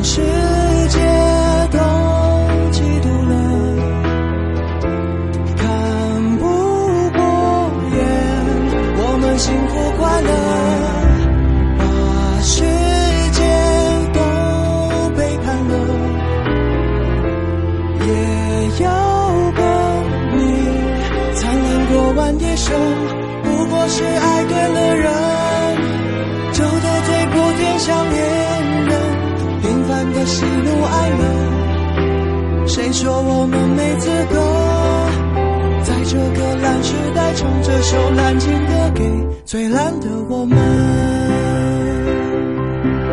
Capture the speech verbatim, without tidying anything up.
世界都嫉妒了，看不过眼我们幸福快乐，把世界都背叛了，也要跟你灿烂过完一生。不过是爱对了人，就得罪破天想恋人，平凡的喜怒哀乐，谁说我们没资格在这个烂时代唱这首烂情歌给最烂的我们。